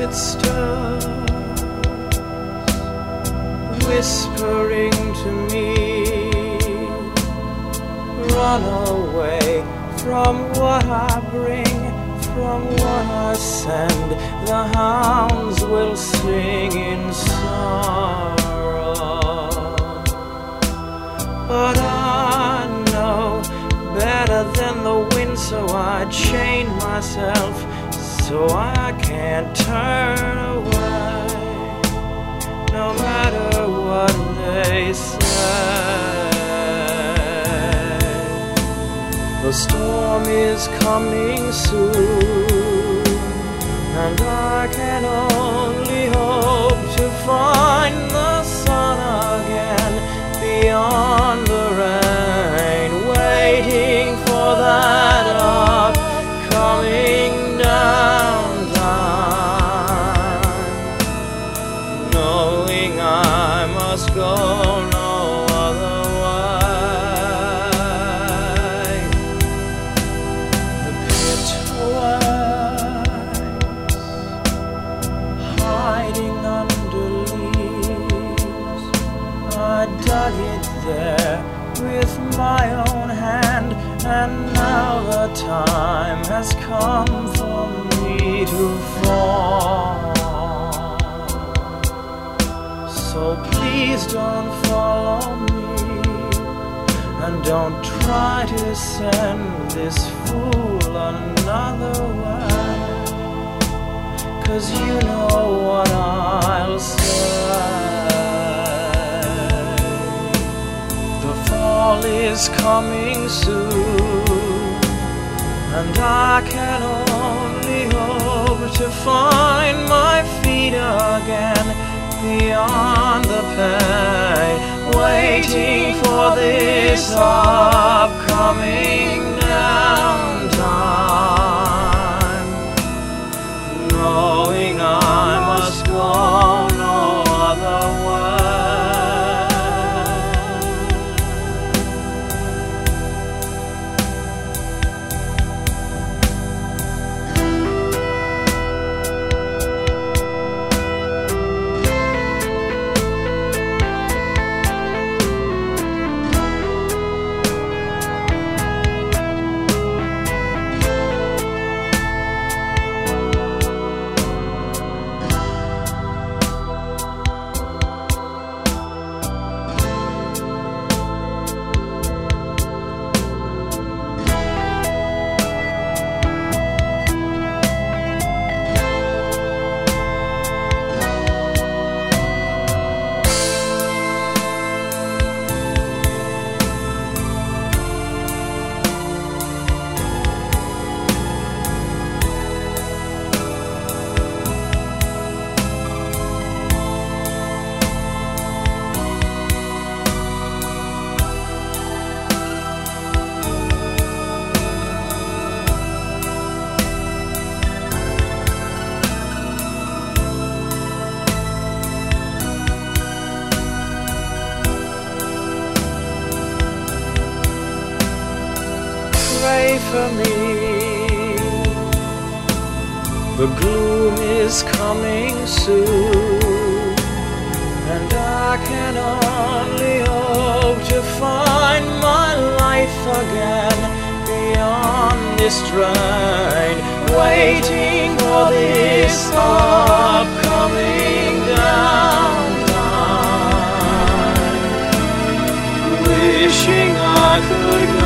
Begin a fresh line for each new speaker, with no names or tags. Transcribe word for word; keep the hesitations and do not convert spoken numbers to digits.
it stirs, whispering to me, run away from what I bring, from what I send. The hounds will sing in sorrow, but I know better than the wind, so I chain myself so I can't turn away, no matter what they say. The storm is coming soon, and I can only hope to find the sun again beyond the rain, waiting for that upcoming down time, knowing I must go no other way. The pit waits, hiding under leaves. I dug it there with my own hand, and now the time has come for me to fall. So please don't follow me, and don't try to send this fool another way, 'cause you know what I'll say. The fall is coming soon, and I can only hope to find my feet again beyond the pain, waiting for this upcoming downtime, knowing I must go no other way. Pray for me. The gloom is coming soon, and I can only hope to find my life again beyond this drain, waiting for this upcoming downtime, wishing I could go